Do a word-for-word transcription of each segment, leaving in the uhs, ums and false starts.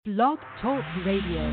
Blog Talk Radio.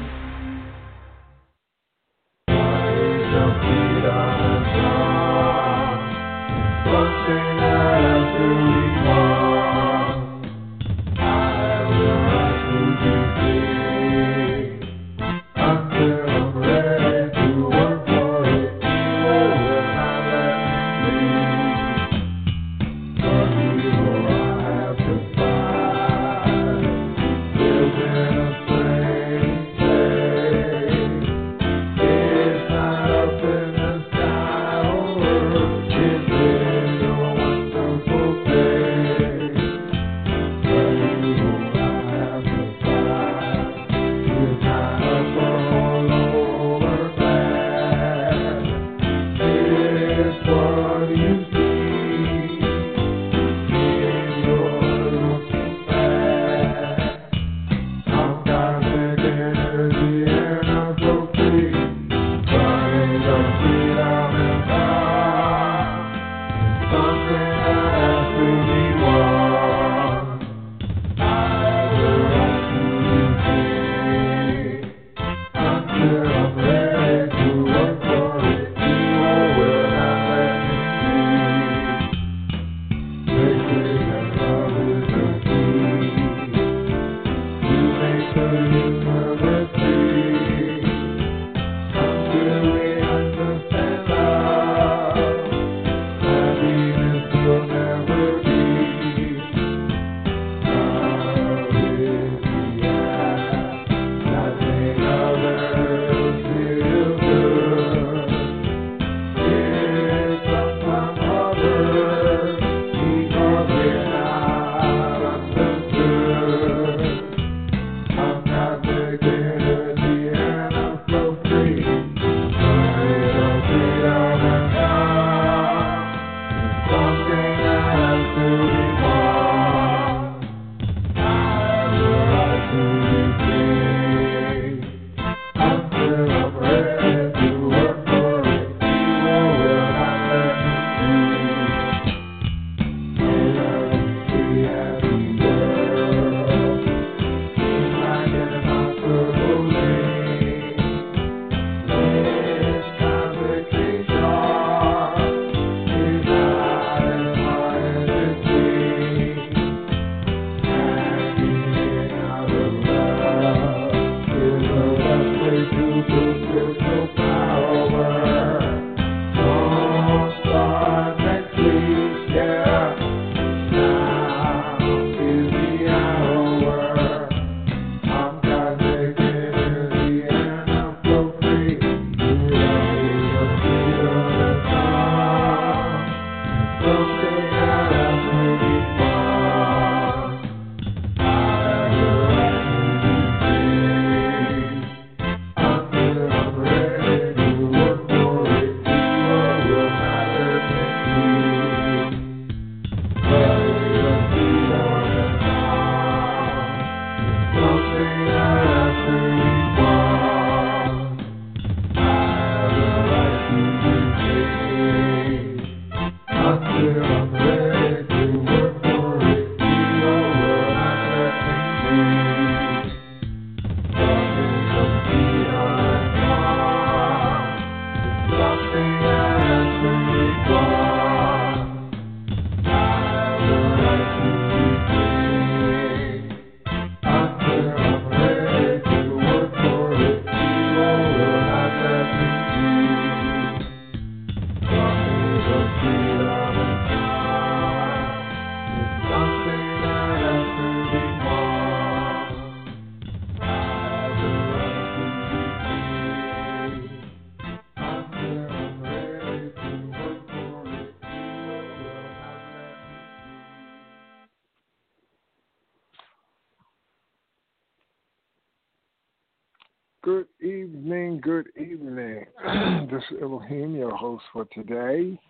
Good evening, good evening. This is Elohim, your host for today.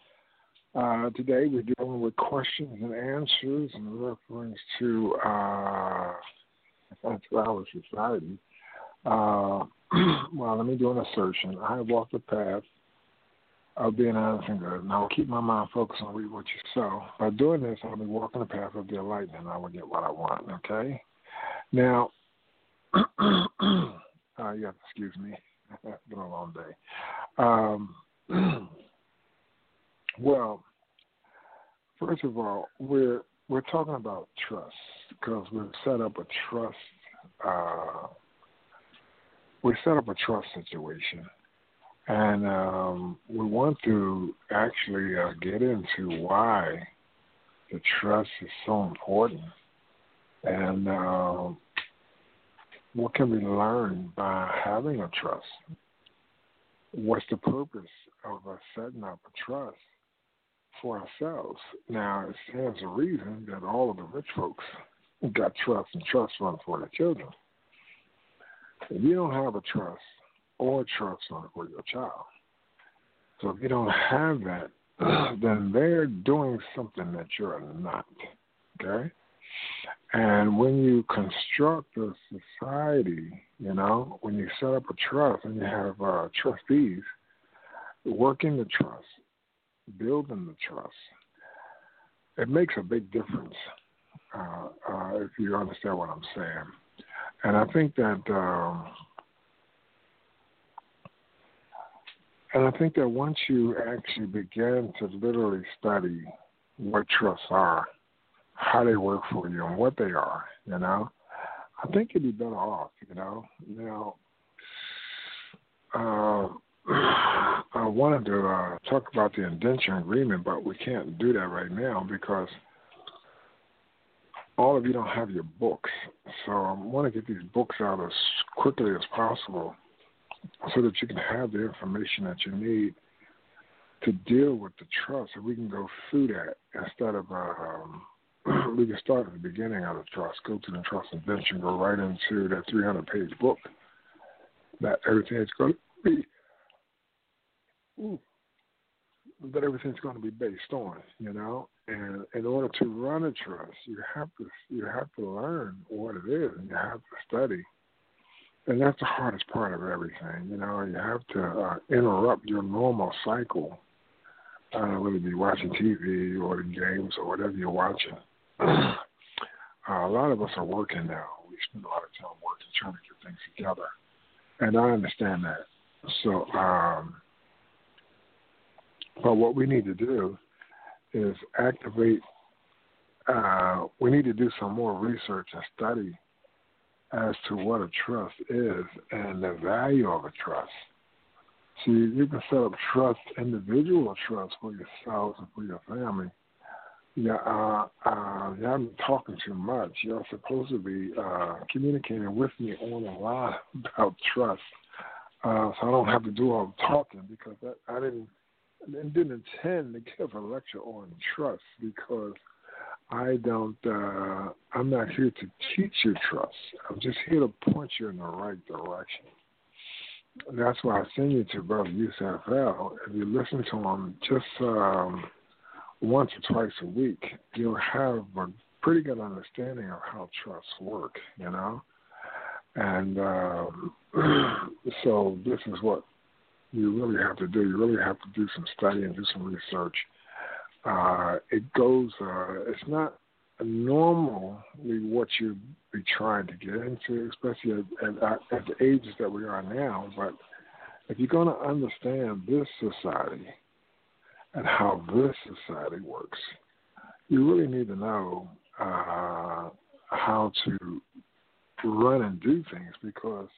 Uh, today we're dealing with questions and answers in reference to uh, Flower Society. Uh, well, let me do an assertion. I have walked the path of being honest and good, and I will keep my mind focused on read what you sow. By doing this, I'll be walking the path of the enlightenment, and I will get what I want, okay? Now, Uh, you have to excuse me. It's been a long day. Um, well, first of all, we're we're talking about trust because we've set up a trust. Uh, we set up a trust situation, and um, we want to actually uh, get into why the trust is so important, and uh, what can we learn by having a trust? What's the purpose of us setting up a trust for ourselves? Now, it stands to reason that all of the rich folks got trust and trust funds for their children. If you don't have a trust or a trust fund for your child, so if you don't have that, then they're doing something that you're not, okay? And when you construct a society, you know, when you set up a trust and you have uh, trustees working the trust, building the trust, it makes a big difference uh, uh, if you understand what I'm saying. And I think that, um, and I think that once you actually begin to literally study what trusts are, how they work for you and what they are, you know, I think you'd be better off, you know. Now, uh, I wanted to uh, talk about the indenture agreement, but we can't do that right now because all of you don't have your books. So I want to get these books out as quickly as possible so that you can have the information that you need to deal with the trust, so we can go through that instead of um, we can start at the beginning of the trust, go to the trust indenture, and go right into that three hundred page book that everything's going to be, ooh, that everything's going to be based on, you know. And in order to run a trust, you have to you have to learn what it is, and you have to study. And that's the hardest part of everything, you know. You have to uh, interrupt your normal cycle, uh, whether it be watching T V or the games or whatever you're watching. Uh, a lot of us are working now. We spend a lot of time working, trying to get things together. And I understand that. So, um, but what we need to do is activate, uh, we need to do some more research and study as to what a trust is and the value of a trust. See, you can set up trust, individual trust for yourselves and for your family. Yeah, uh, uh, you haven't been talking too much. You're supposed to be uh, communicating with me on a lot about trust, uh, so I don't have to do all the talking because that, I didn't I didn't intend to give a lecture on trust because I don't. Uh, I'm not here to teach you trust. I'm just here to point you in the right direction. That's why I send you to Brother Yusuf L. If you listen to him just um, once or twice a week, you'll have a pretty good understanding of how trusts work, you know. And um, so this is what you really have to do. You really have to do some study and do some research. Uh, it goes, uh, it's not normally what you'd be trying to get into, especially at, at, at the ages that we are now. But if you're going to understand this society and how this society works, you really need to know uh, how to run and do things, because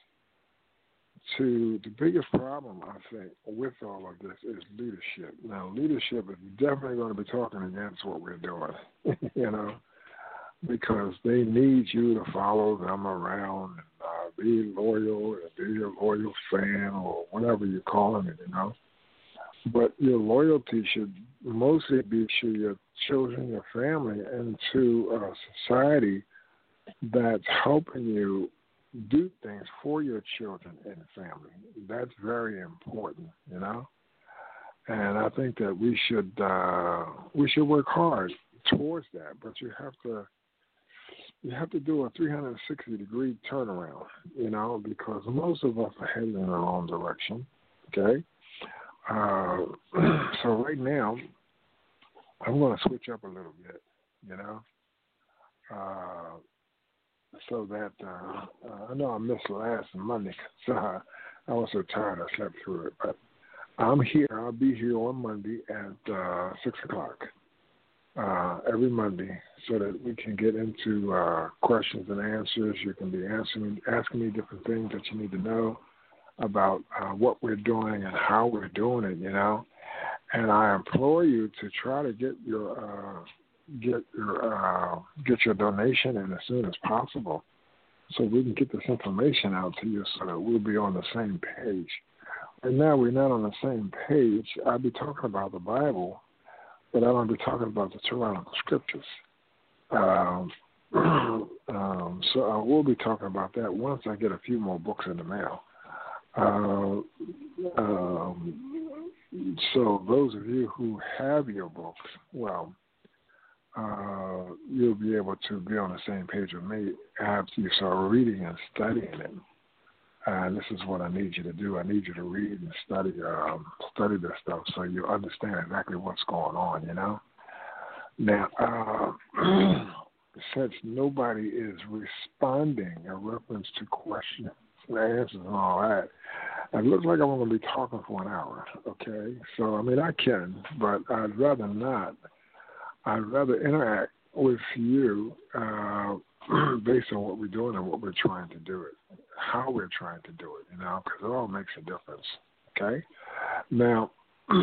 to the biggest problem, I think, with all of this is leadership. Now, leadership is definitely going to be talking against what we're doing, you know, because they need you to follow them around and uh, be loyal, and be a loyal fan or whatever you're calling it, you know. But your loyalty should mostly be to your children, your family, and to a society that's helping you do things for your children and family. That's very important, you know. And I think that we should uh, we should work hard towards that. But you have to you have to do a three hundred sixty degree turnaround, you know, because most of us are heading in the wrong direction. Okay. Uh, so right now, I'm going to switch up a little bit, you know. Uh, so that uh, uh, I know I missed last Monday because uh, I was so tired I slept through it. But I'm here. I'll be here on Monday at uh, six o'clock uh, every Monday, so that we can get into uh, questions and answers. You can be answering, asking me different things that you need to know about uh, what we're doing and how we're doing it. You know, and I implore you to try to get your uh, get your uh, get your donation in as soon as possible, so we can get this information out to you, so that we'll be on the same page. Right now, we're not on the same page. I'll be talking about the Bible, but I don't be talking about the tyrannical scriptures. Um, um, so I will be talking about that once I get a few more books in the mail. Uh, um, so those of you who have your books, well, uh, you'll be able to be on the same page with me after you start reading and studying it. And this is what I need you to do. I need you to read and study, um, study this stuff, so you understand exactly what's going on. You know. Now, uh, since nobody is responding in reference to questions and answers and all that, it looks like I'm going to be talking for an hour. Okay. So I mean, I can, but I'd rather not. I'd rather interact with you uh, based on what we're doing and what we're trying to do it, how we're trying to do it, you know, because it all makes a difference, okay? Now,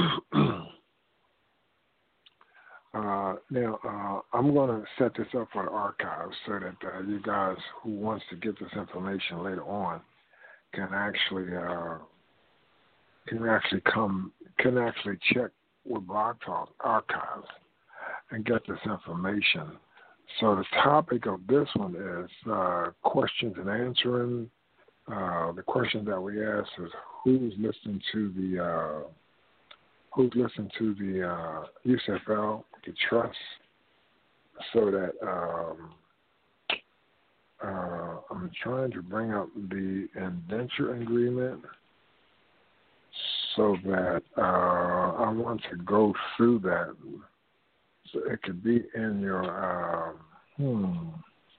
uh, now uh, I'm going to set this up for the archives so that uh, you guys who wants to get this information later on can actually uh, can actually come can actually check with Blog Talk archives and get this information. So the topic of this one is uh, questions and answering. Uh, the question that we ask is who's listening to the uh, who's listening to the uh, U S F L, the trust, so that um, uh, I'm trying to bring up the indenture agreement so that uh, I want to go through that. So it could be in your, uh, hmm,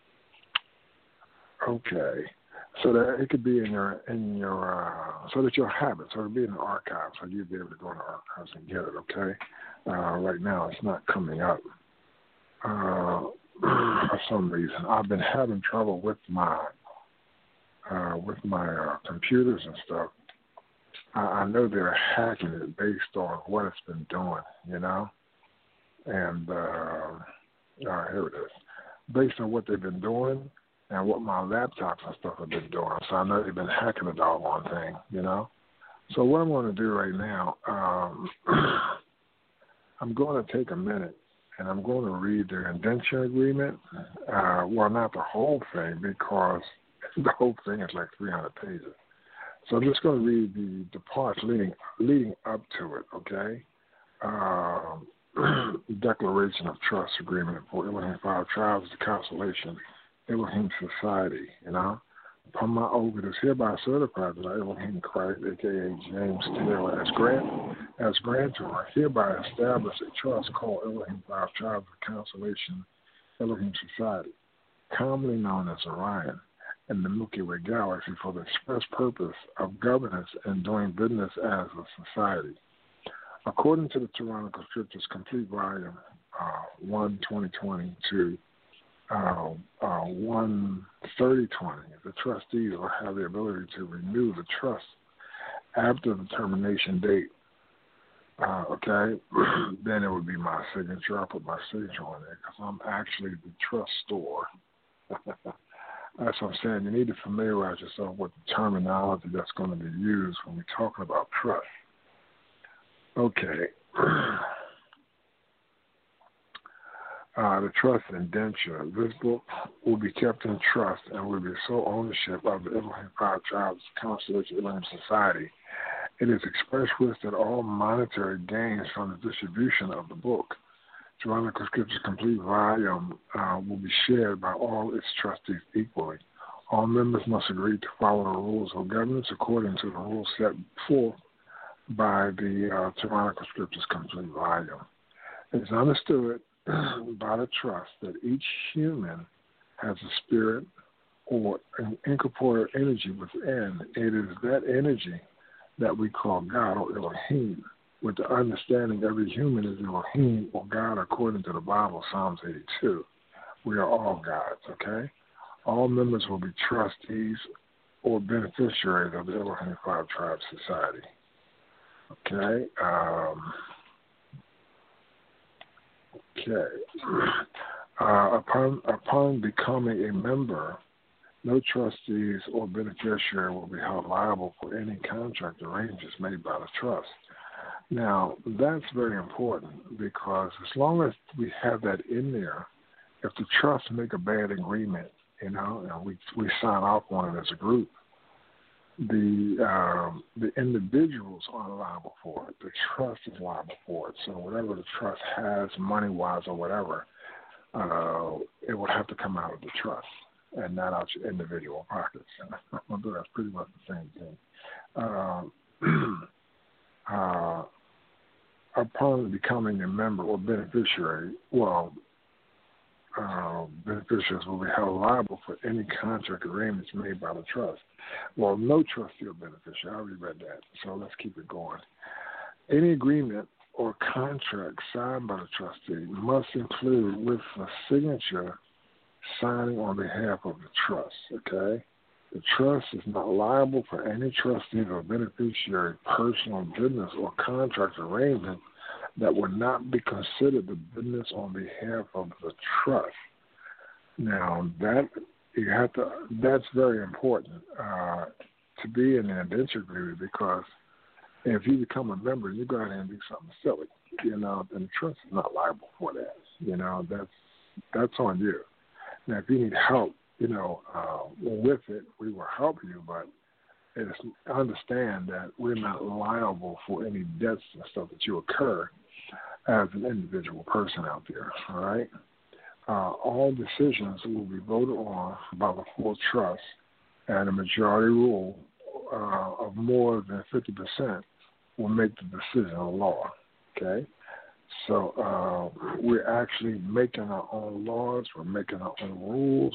okay. So that it could be in your, in your, uh, so that you'll have it. So it'll be in the archives, so you'll be able to go in the archives and get it, okay? Uh, right now it's not coming up uh, for some reason. I've been having trouble with my, uh, with my uh, computers and stuff. I, I know they're hacking it based on what it's been doing, you know? And uh, uh, here it is. Based on what they've been doing and what my laptops and stuff have been doing. So I know they've been hacking the doggone thing, you know. So what I'm going to do right now, um, I'm going to take a minute and I'm going to read the indenture agreement. Uh, well, not the whole thing, because the whole thing is like three hundred pages. So I'm just going to read the, the parts leading leading up to it, okay? Um, Declaration of Trust Agreement for Elohim Five Tribes of the Constellation, Elohim Society, you know. Upon my oath, it is hereby certified that I, Elohim Christ, a k a. James Taylor, as grant, as grantor, hereby establish a trust called Elohim Five Tribes of the Constellation, Elohim Society, commonly known as Orion, in the Milky Way Galaxy, for the express purpose of governance and doing business as a society. According to the Tyrannical Scriptures, complete volume uh, one, twenty twenty to uh, uh, one, thirty twenty, the trustees will have the ability to renew the trust after the termination date. Uh, okay, then it would be my signature. I'll put my signature on there because I'm actually the trustor. That's what I'm saying. You need to familiarize yourself with the terminology that's going to be used when we're talking about trust. Okay. Uh, the trust indenture. This book will be kept in trust and will be sole ownership of the Elohim Five Tribes Constellation Elohim Society. It is express wish that all monetary gains from the distribution of the book, Tyrannical Scriptures Complete Volume, uh, will be shared by all its trustees equally. All members must agree to follow the rules of governance according to the rules set forth by the uh, Tyrannical Scriptures Complete Volume. It is understood by the trust that each human has a spirit, or an incorporeal energy within. It is that energy that we call God or Elohim, with the understanding every human is Elohim or God according to the Bible, Psalms eighty-two. We are all gods, okay? All members will be trustees or beneficiaries of the Elohim Five Tribes Society. Okay. Um, okay. Uh, upon upon becoming a member, no trustees or beneficiary will be held liable for any contract arrangements made by the trust. Now, that's very important because as long as we have that in there, if the trust make a bad agreement, you know, and we we sign off on it as a group, the um, the individuals aren't liable for it. The trust is liable for it. So whatever the trust has, money-wise or whatever, uh, it would have to come out of the trust and not out your individual pockets. Although that's pretty much the same thing. Uh, uh, upon becoming a member or beneficiary, well, uh, beneficiaries will be held liable for any contract agreements made by the trust. Well, no trustee or beneficiary. I already read that, so let's keep it going. Any agreement or contract signed by the trustee must include with the signature signing on behalf of the trust, okay? The trust is not liable for any trustee or beneficiary personal business or contract arrangement that would not be considered the business on behalf of the trust. Now, that you have to. That's very important uh, to be in an indenture agreement, because if you become a member, you go out and do something silly, you know, then the trust is not liable for that. You know, that's that's on you. Now, if you need help, you know, uh, with it, we will help you, but it's, understand that we're not liable for any debts and stuff that you incur as an individual person out there, all right? Uh, all decisions will be voted on by the full trust, and a majority rule uh, of more than fifty percent will make the decision a law, okay? So uh, we're actually making our own laws. We're making our own rules.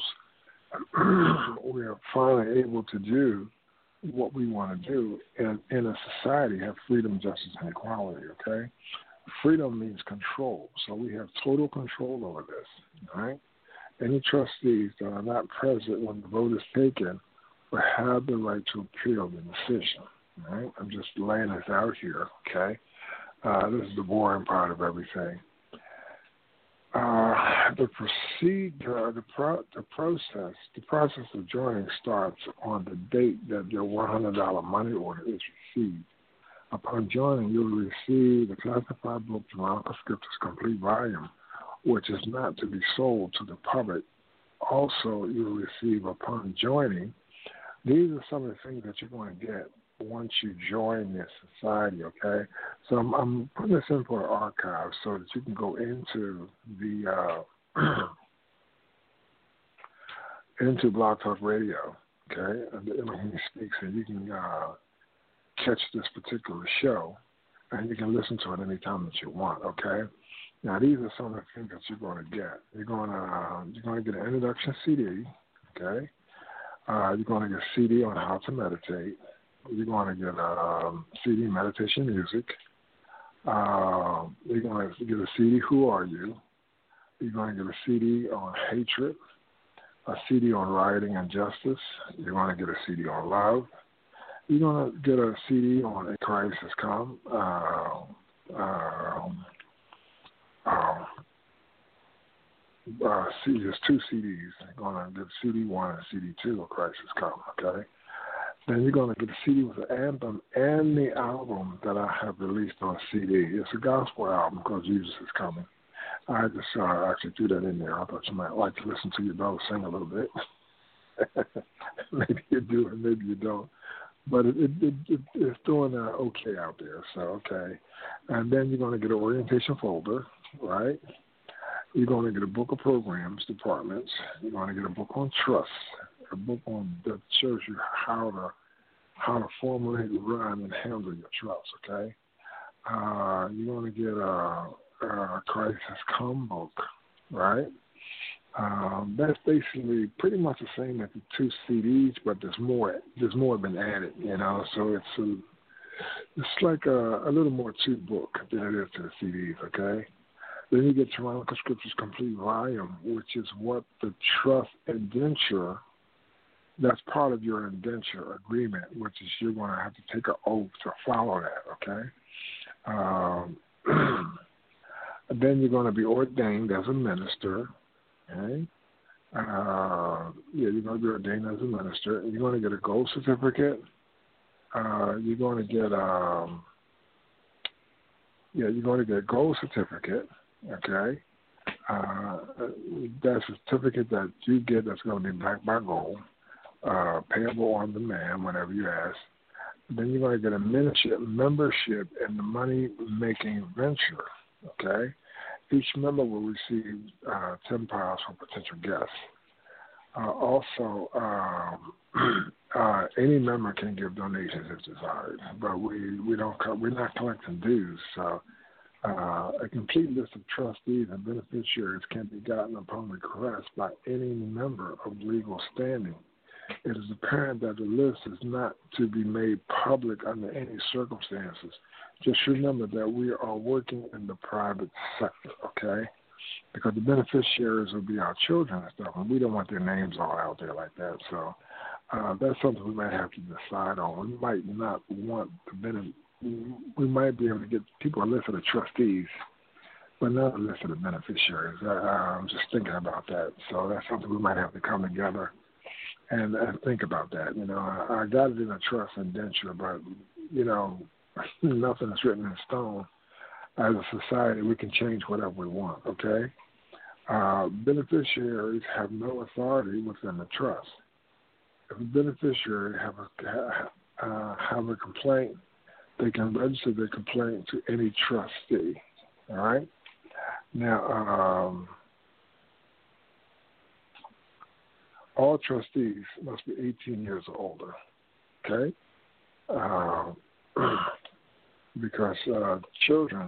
We are finally able to do what we want to do in, in a society, have freedom, justice, and equality, okay? Freedom means control, so we have total control over this, all right? Any trustees that are not present when the vote is taken will have the right to appeal the decision, all right? I'm just laying this out here, okay? Uh, this is the boring part of everything. Uh, the procedure, the, pro, the process, the process of joining starts on the date that your one hundred dollars money order is received. Upon joining, you will receive the classified book, Geronica Scriptures Complete Volume, which is not to be sold to the public. Also, you will receive upon joining, these are some of the things that you're going to get once you join this society, okay? So I'm, I'm putting this in for the archive so that you can go into the uh, into Blog Talk Radio, okay? And the Elohim Speaks, and you can uh, catch this particular show, and you can listen to it anytime that you want, okay? Now, these are some of the things that you're going to get. You're going to uh, you're going to get an introduction C D, okay? Uh, you're going to get a C D on how to meditate. You're going to get a um, C D, meditation music. Uh, you're going to get a C D, Who Are You? You're going to get a C D on hatred, a C D on rioting and justice. You're going to get a C D on love. You're going to get a C D on A Christ Has Come. Uh, uh, uh, uh, see, there's two C Ds. You're going to get C D one and C D two of Christ Has Come, okay? Then you're going to get a C D with the anthem and the album that I have released on C D. It's a gospel album called Jesus Is Coming. I just uh, actually threw that in there. I thought you might like to listen to your dog sing a little bit. Maybe you do and maybe you don't. But it, it, it, it, it's doing uh, okay out there, so okay. And then you're going to get an orientation folder, right? You're going to get a book of programs, departments. You're going to get a book on trust, a book on that shows you how to how to formulate, run, and handle your trust, okay? Uh, you're going to get a, a Christ Has Come book, right? Um, that's basically pretty much the same as the two C Ds, but there's more. There's more been added, you know. So it's a, it's like a, a little more to the book than it is to the C Ds. Okay. Then you get Tyrannical Scriptures Complete Volume, which is what the trust indenture. That's part of your indenture agreement, which is you're going to have to take an oath to follow that. Okay. Um, then you're going to be ordained as a minister. Okay. Uh, yeah, you're going to be ordained as a minister. You're going to get a gold certificate. Uh, you're going to get um, yeah, you're going to get a gold certificate. Okay. Uh, that's a certificate that you get that's going to be backed by gold, uh, payable on demand whenever you ask. Then you're going to get a membership membership in the money making venture. Okay. Each member will receive uh, ten pounds from potential guests. Uh, also, um, uh, any member can give donations if desired, but we, we don't co- we're not collecting dues. So, uh, a complete list of trustees and beneficiaries can be gotten upon request by any member of legal standing. It is apparent that the list is not to be made public under any circumstances. Just remember that we are working in the private sector, okay? Because the beneficiaries will be our children and stuff, and we don't want their names all out there like that. So uh, that's something we might have to decide on. We might not want the benefit. We might be able to get people a list of the trustees, but not a list of the beneficiaries. I, I'm just thinking about that. So that's something we might have to come together and, and think about that. You know, I, I got it in a trust indenture, but, you know, nothing is written in stone. As a society, we can change whatever we want, okay? Uh, beneficiaries have no authority within the trust. If a beneficiary have a, uh, have a complaint, they can register their complaint to any trustee, all right? Now, um, all trustees must be eighteen years or older, okay? Uh, because uh, children,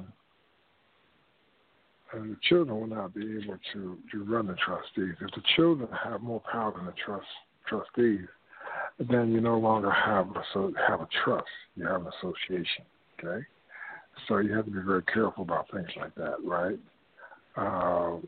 uh, the children will not be able to, to run the trustees. If the children have more power than the trust trustees, then you no longer have a, so have a trust. You have an association, okay? So you have to be very careful about things like that, right? Uh,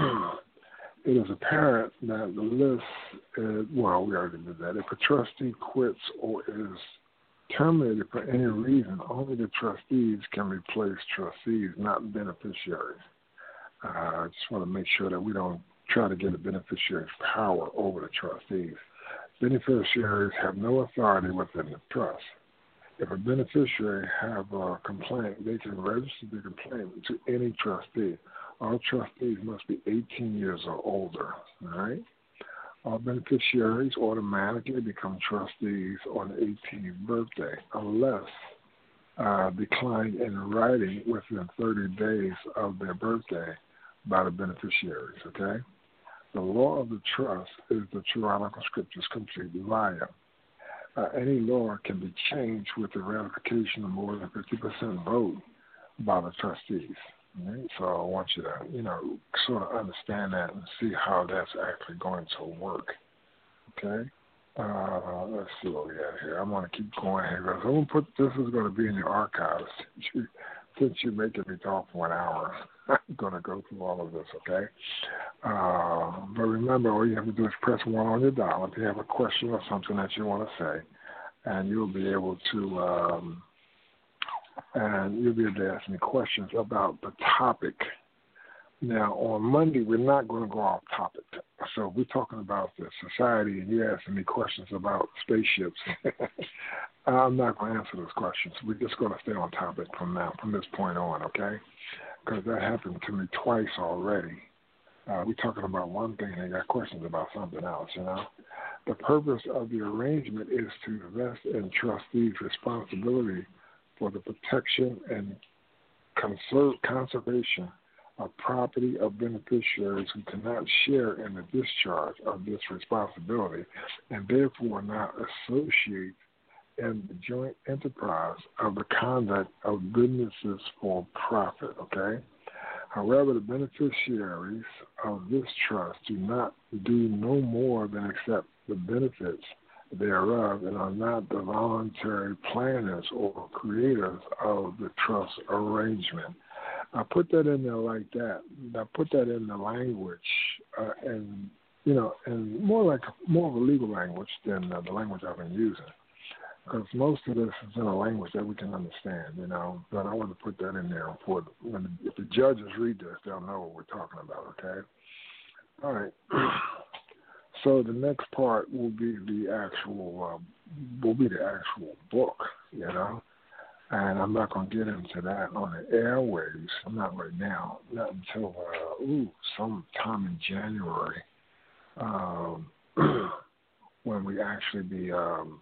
it is apparent that the list, is, well, we already did that. If a trustee quits or is terminated for any reason, only the trustees can replace trustees, not beneficiaries. Uh, I just want to make sure that we don't try to get a beneficiary's power over the trustees. Beneficiaries have no authority within the trust. If a beneficiary have a complaint, they can register the complaint to any trustee. All trustees must be eighteen years or older, all right? All beneficiaries automatically become trustees on the eighteenth birthday unless uh, declined in writing within thirty days of their birthday by the beneficiaries, okay? The law of the trust is the Tyrannical Scriptures Complete Volume. Uh, any law can be changed with the ratification of more than fifty percent vote by the trustees. Right? So I want you to, you know, sort of understand that and see how that's actually going to work. Okay? Uh, let's see what we got here. I'm going to keep going here. I'm going to put this is going to be in your archives. Since you're making me talk for an hour, I'm going to go through all of this, okay? Uh, but remember, all you have to do is press one on your dial if you have a question or something that you want to say, and you'll be able to um, and you'll be able to ask me questions about the topic. Now, on Monday, we're not going to go off topic. So we're talking about the society, and you're asking me questions about spaceships. I'm not going to answer those questions. We're just going to stay on topic from now, from this point on, okay? Because that happened to me twice already. Uh, we're talking about one thing, and they got questions about something else, you know? The purpose of the arrangement is to vest in trustees' responsibility for the protection and conserve, conservation of property of beneficiaries who cannot share in the discharge of this responsibility and therefore not associate in the joint enterprise of the conduct of businesses for profit, okay? However, the beneficiaries of this trust do not do no more than accept the benefits thereof and are not the voluntary planners or creators of the trust arrangement. I put that in there like that. I put that in the language, uh, and you know, and more like more of a legal language than uh, the language I've been using, because most of this is in a language that we can understand, you know. But I want to put that in there for the, when the, if the judges read this, they'll know what we're talking about. Okay. All right. So the next part will be the actual uh, will be the actual book, you know. And I'm not going to get into that on the airwaves. Not right now. Not until uh, ooh, sometime in January, um, when we actually be um,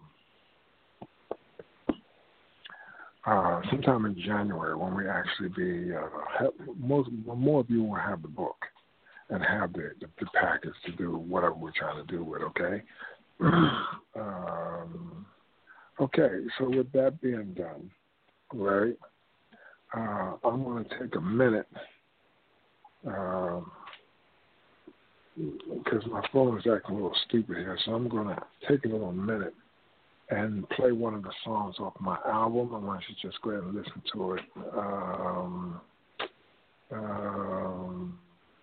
uh, sometime in January when we actually be uh, have, most more of you will have the book and have the, the, the package to do whatever we're trying to do with. Okay. um, okay. So with that being done. Right, uh, I'm going to take a minute because uh, my phone is acting a little stupid here, so I'm going to take a little minute and play one of the songs off my album. I want you to just go ahead and listen to it. Um, um,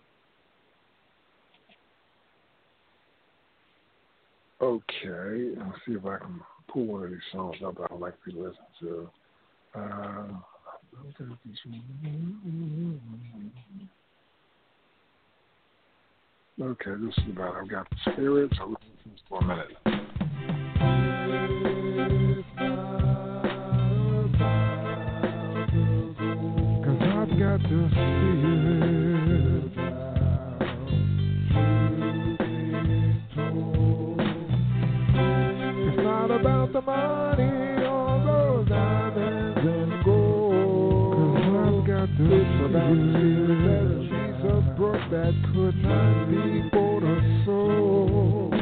okay, let's see if I can pull one of these songs up I would like to listen to. Uh, okay, this is about I've got the Spirit, so listen to this for a minute. Cause I've got the Spirit. It's not about the money or those diamonds and gold. Cause I've got the It's about the Spirit that Jesus brought that could not be bought or sold.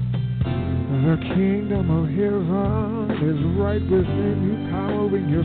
The kingdom of heaven is right within you, powering your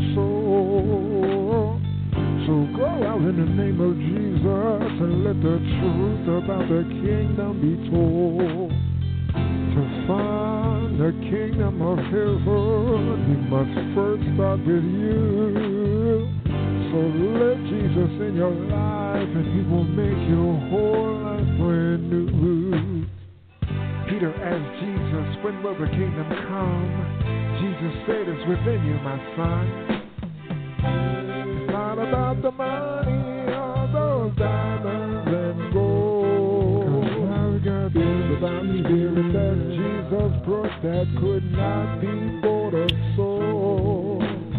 soul. So go out in the name of Jesus and let the truth about the kingdom be told. To find the kingdom of heaven, you must first start with you. So let Jesus in your life and he will make your whole life brand new. Peter asked Jesus, when will the kingdom come? Jesus said, it's within you, my son. It's not about the money or those diamonds and gold. Cause I've got it's about the Spirit that Jesus brought that could not be bought or sold.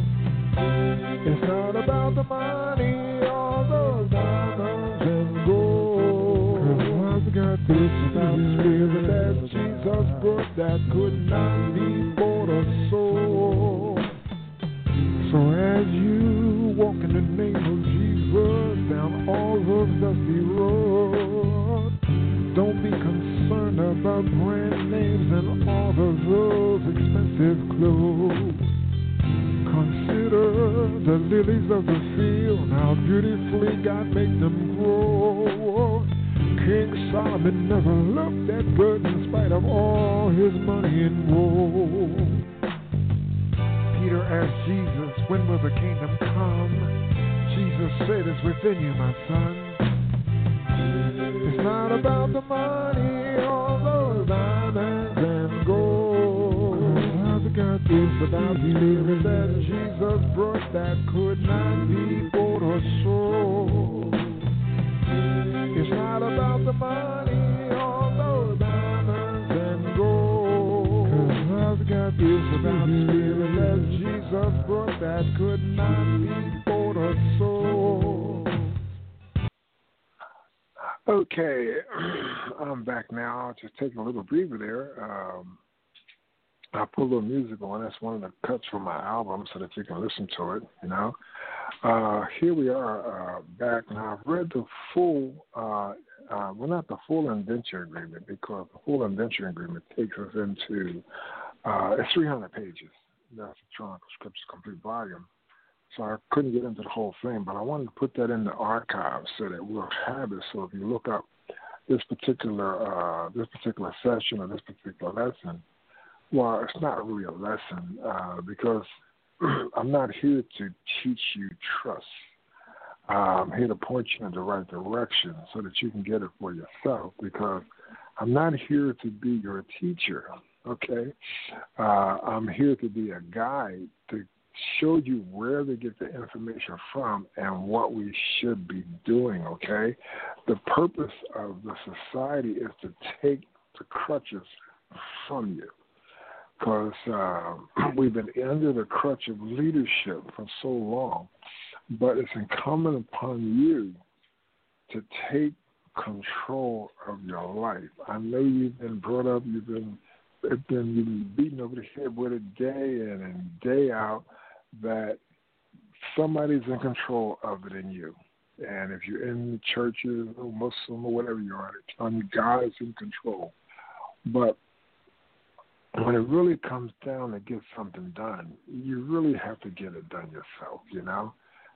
It's not about the money or those diamonds and gold. Cause I've got it's about the Spirit that Jesus brought that could not be bought or sold. So as you walk in the name of Jesus down all those dusty roads, don't be concerned about brand names and all of those expensive clothes. Consider the lilies of the field, how beautifully God made them grow. King Solomon never looked that good in spite of all his money and woe. Peter asked Jesus, when will the kingdom come? Jesus said, it's within you, my son. It's not about the money or those diamonds and gold. I've got it's about the Spirit that Jesus brought that could not be bought or sold. It's not about the money or those diamonds and gold. Cause I've got it's about the Spirit that Jesus brought that could not be bought or sold. Okay, I'm back now. Just taking a little breather there. Um, I put a little music on. That's one of the cuts from my album so that you can listen to it, you know. Uh, here we are uh, back. Now, I've read the full, uh, uh, well, not the full indenture agreement because the full indenture agreement takes us into, uh, it's three hundred pages. That's the Toronto Scriptures Complete Volume. so I couldn't get into the whole thing, but I wanted to put that in the archive so that we'll have it. So if you look up this particular uh, this particular session or this particular lesson, well, it's not really a lesson uh, because I'm not here to teach you trust. Uh, I'm here to point you in the right direction so that you can get it for yourself, because I'm not here to be your teacher, okay? Uh, I'm here to be a guide to show you where to get the information from and what we should be doing, okay? The purpose of the society is to take the crutches from you, because uh, we've been under the crutch of leadership for so long, but it's incumbent upon you to take control of your life. I know you've been brought up, you've been, you've been, you've been beaten over the head with it day in and day out, that somebody's in control of it in you. And if you're in the churches or Muslim or whatever you are, they're telling you God is in control. But when it really comes down to get something done, you really have to get it done yourself, you know?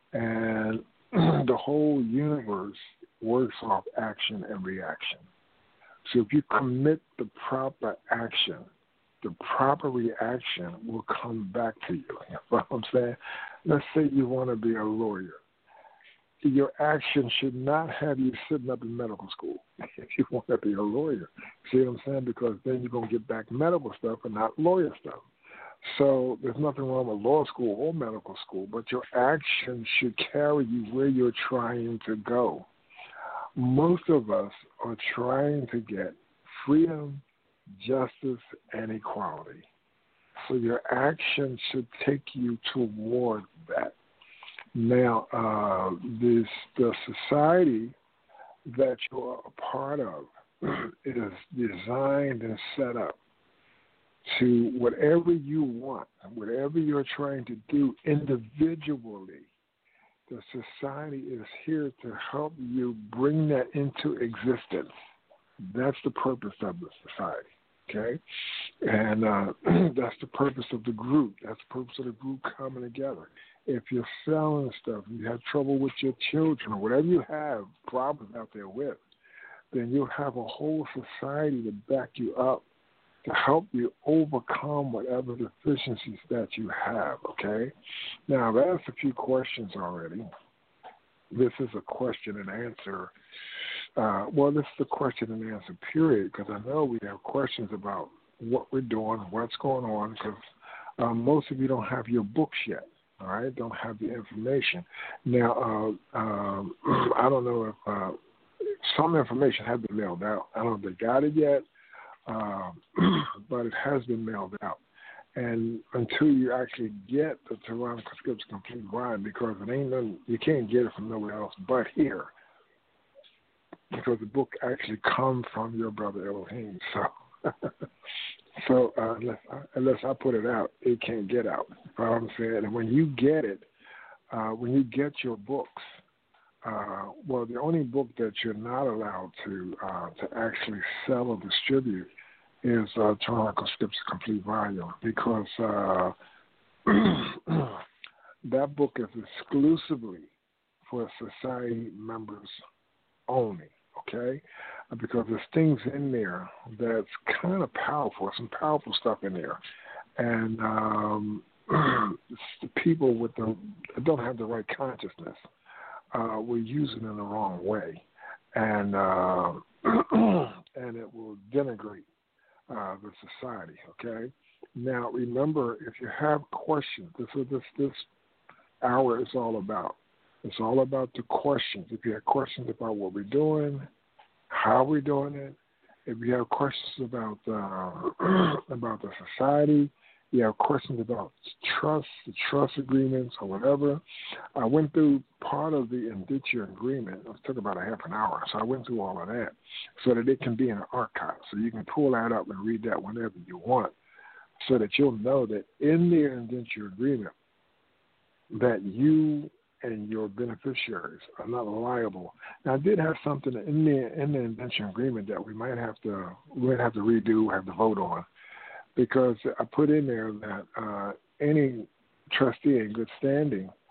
And the whole universe works off action and reaction. So if you commit the proper action, the proper reaction will come back to you. You know what I'm saying? Let's say you want to be a lawyer. Your action should not have you sitting up in medical school if you want to be a lawyer. See what I'm saying? Because then you're going to get back medical stuff and not lawyer stuff. So there's nothing wrong with law school or medical school, but your action should carry you where you're trying to go. Most of us are trying to get freedom, justice, and equality. So your action should take you toward that. Now, uh, this the society that you're a part of is designed and set up to whatever you want, whatever you're trying to do individually. The society is here to help you bring that into existence. That's the purpose of the society, okay? And uh, that's the purpose of the group. That's the purpose of the group coming together. If you're selling stuff, you have trouble with your children, or whatever you have problems out there with, then you'll have a whole society to back you up to help you overcome whatever deficiencies that you have, okay? Now, I've asked a few questions already. This is a question and answer. Uh, well, this is a question and answer period, because I know we have questions about what we're doing, what's going on, because um, most of you don't have your books yet, all right? Don't have the information. Now, uh, um, I don't know if uh, some information has been mailed out. I don't know if they got it yet. Uh, but it has been mailed out. And until you actually get the Tyrannical Scripts Complete Grind, because it ain't nothing, you can't get it from nowhere else but here, because the book actually comes from your brother Elohim. So, so uh, unless, I, unless I put it out, it can't get out. You know what I'm saying? And when you get it, uh, when you get your books, Uh, well, the only book that you're not allowed to uh, to actually sell or distribute is uh, Tyrannical Scripts Complete Volume, because uh, that book is exclusively for society members only, okay? Because there's things in there that's kind of powerful, some powerful stuff in there. And um, the people with the, that don't have the right consciousness, Uh, we're using it in the wrong way, and uh, and it will denigrate uh, the society. Okay. Now, remember, if you have questions, this is this this hour is all about. It's all about the questions. If you have questions about what we're doing, how we're doing it, if you have questions about uh, about the society, you have questions about trust, the trust agreements, or whatever. I went through part of the indenture agreement. It took about a half an hour, so I went through all of that so that it can be in an archive, so you can pull that up and read that whenever you want, so that you'll know that in the indenture agreement that you and your beneficiaries are not liable. Now, I did have something in the in the indenture agreement that we might have to we might have to redo, have to vote on. Because I put in there that uh, any trustee in good standing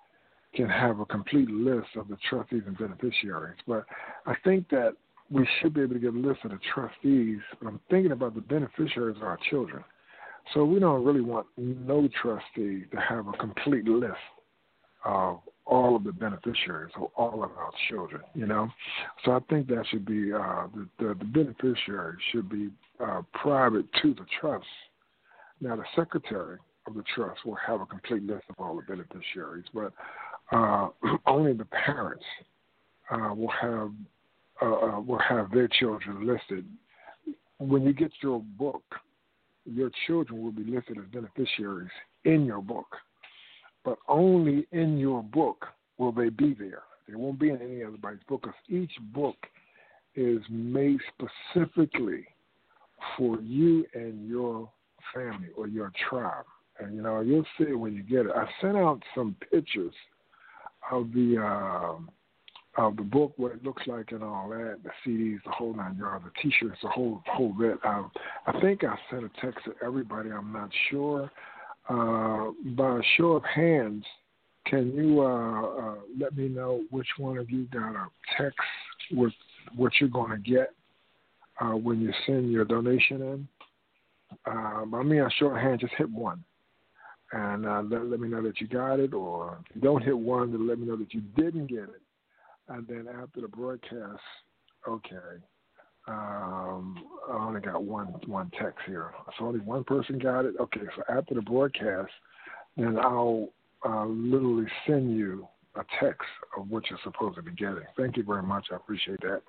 can have a complete list of the trustees and beneficiaries. But I think that we should be able to get a list of the trustees, but I'm thinking about the beneficiaries of our children. So we don't really want no trustee to have a complete list of all of the beneficiaries or all of our children, you know. So I think that should be, uh, the, the, the beneficiary should be uh, private to the trust. Now, the secretary of the trust will have a complete list of all the beneficiaries, but uh, only the parents uh, will have uh, will have their children listed. When you get your book, your children will be listed as beneficiaries in your book, but only in your book will they be there. They won't be in any other's book, because each book is made specifically for you and your family or your tribe. And, you know, you'll see it when you get it. I sent out some pictures of the uh, of the book, what it looks like and all that, the C Ds, the whole nine yards, the T-shirts, the whole whole bit. I, I think I sent a text to everybody. I'm not sure. Uh, by a show of hands, can you uh, uh, let me know which one of you got a text with what you're going to get uh, when you send your donation in? Uh, by me, a show of hands, just hit one. And uh, let, let me know that you got it, or if you don't hit one, then let me know that you didn't get it. And then after the broadcast, okay, um, I only got one one text here. So only one person got it. Okay, so after the broadcast, then I'll uh, literally send you a text of what you're supposed to be getting. Thank you very much. I appreciate that.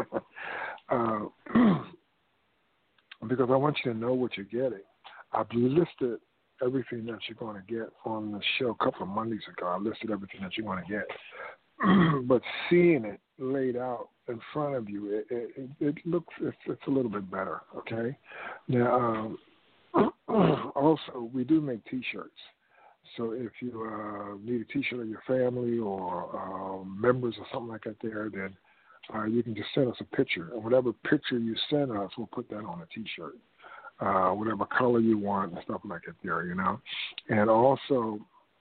uh, because I want you to know what you're getting. I've listed everything that you're going to get on the show a couple of Mondays ago. I listed everything that you're going to get. But seeing it laid out in front of you, it, it, it looks, it's, it's a little bit better, okay? Now, um, also, we do make T-shirts. So if you uh, need a T-shirt of your family or uh, members or something like that there, then uh, you can just send us a picture. And whatever picture you send us, we'll put that on a T-shirt. Uh, whatever color you want and stuff like that there, you know. And also,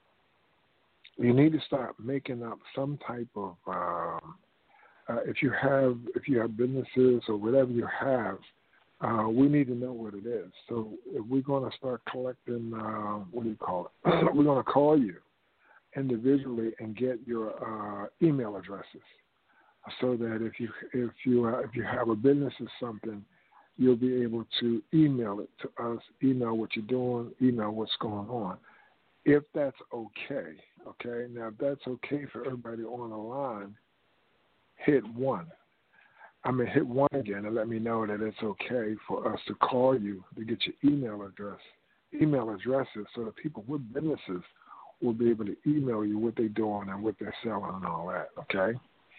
you need to start making up some type of um, uh, if you have if you have businesses or whatever you have, uh, we need to know what it is. So if we're going to start collecting, uh, what do you call it? We're going to call you individually and get your uh, email addresses, so that if you if you uh, if you have a business or something, you'll be able to email it to us, email what you're doing, email what's going on. If that's okay, okay? Now, if that's okay for everybody on the line, hit one. I mean, hit one again and let me know that it's okay for us to call you to get your email address, email addresses, so that people with businesses will be able to email you what they're doing and what they're selling and all that, okay?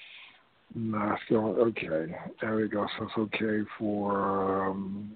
No, still okay. There we go. So it's okay for,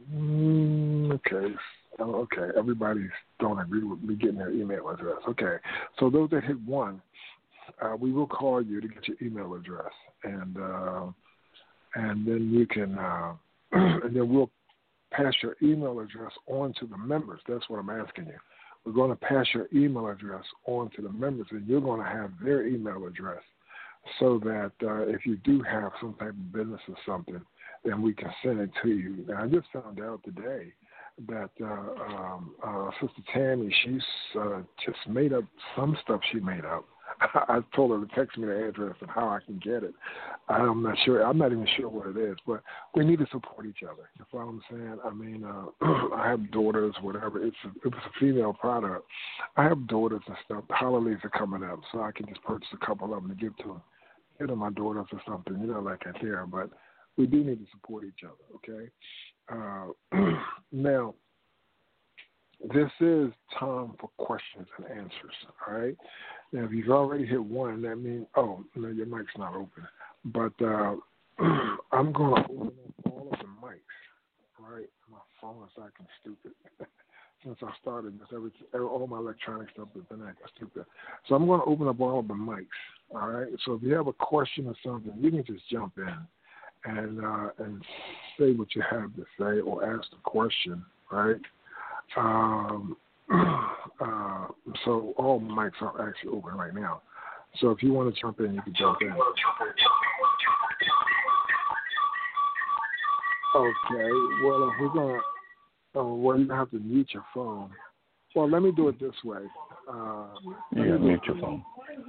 um, okay. Oh, okay, everybody's don't agree with me getting their email address. Okay, so those that hit one, uh, we will call you to get your email address, and uh, and then you can, uh, and then we'll pass your email address on to the members. That's what I'm asking you. We're going to pass your email address on to the members, and you're going to have their email address, so that uh, if you do have some type of business or something, then we can send it to you. And I just found out today that uh, um, uh, Sister Tammy, she's uh, just made up some stuff she made up. I told her to text me the address and how I can get it. I'm not sure. I'm not even sure what it is, but we need to support each other. You know what I'm saying? I mean, uh, I have daughters, whatever. It's a, it was a female product. I have daughters and stuff. The holidays are coming up, so I can just purchase a couple of them to give to them, give to my daughters or something, you know, like that there. But we do need to support each other, okay? Uh, now, this is time for questions and answers, all right? Now, if you've already hit one, that means, oh, no, your mic's not open. But uh, I'm going to open up all of the mics, right? My phone is acting stupid. Since I started this, every, all my electronic stuff has been acting stupid. So I'm going to open up all of the mics, all right? So if you have a question or something, you can just jump in and uh, and say what you have to say or ask the question, right? Um, uh, so all mics are actually open right now. So if you want to jump in, you can jump in. Okay. Well, if we're gonna, oh, well, you have to mute your phone. Well, let me do it this way. Uh, yeah, mute your phone.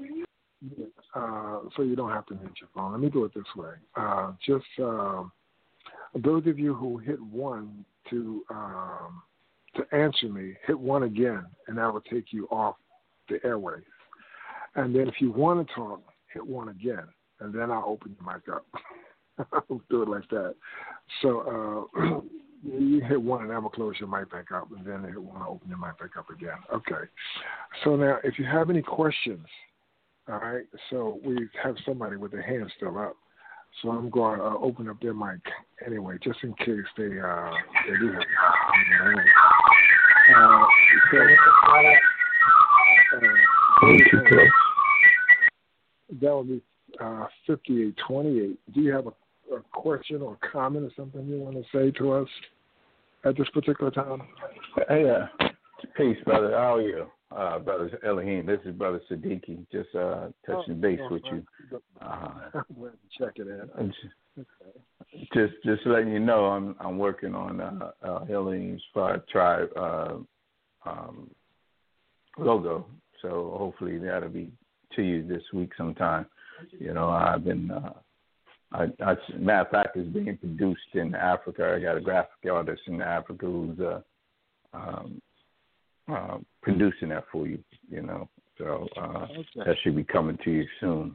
Uh, so you don't have to mute your phone. Let me do it this way. Uh, just uh, those of you who hit one to um, to answer me, hit one again, and that will take you off the airways. And then if you want to talk, hit one again, and then I'll open your mic up. We'll do it like that. So uh, you hit one, and that will close your mic back up, and then hit one, I'll open your mic back up again. Okay. So now, if you have any questions, all right, so we have somebody with their hand still up. So I'm going to uh, open up their mic anyway, just in case they uh, they do have it. Uh, so, uh, that would be uh, fifty-eight twenty-eight. Do you have a, a question or comment or something you want to say to us at this particular time? Hey, uh, peace, brother. How are you? Uh, brother Elohim, this is Brother Siddiqui, just uh, touching oh, base oh, with right. you. Uh, I'm glad to check it in. Just, just, just letting you know, I'm I'm working on uh, uh, Elohim's tribe uh, um, logo, so hopefully that'll be to you this week sometime. You know, I've been, uh, I, I, matter of fact, it's being produced in Africa. I got a graphic artist in Africa who's uh, um, Uh, producing that for you, you know. So uh, okay. That should be coming to you soon.